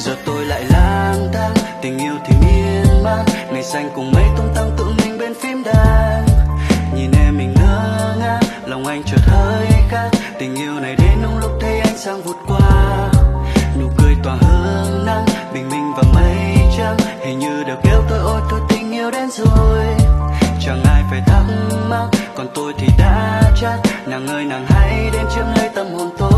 giờ tôi lại lang thang, tình yêu thì miên man, ngày xanh cùng mấy tung tăng tự mình bên phím đàn. Nhìn em mình ngơ ngác, lòng anh chợt hơi khác, tình yêu này đến đúng lúc thấy ánh sáng vụt qua. Nụ cười tỏa hương nắng, bình minh và mây trắng, hình như đều kêu tôi ôi thôi tình yêu đến rồi. Chẳng ai phải thắc mắc, còn tôi thì đã chắc, nàng ơi nàng hãy đến chiếm lấy tâm hồn tôi.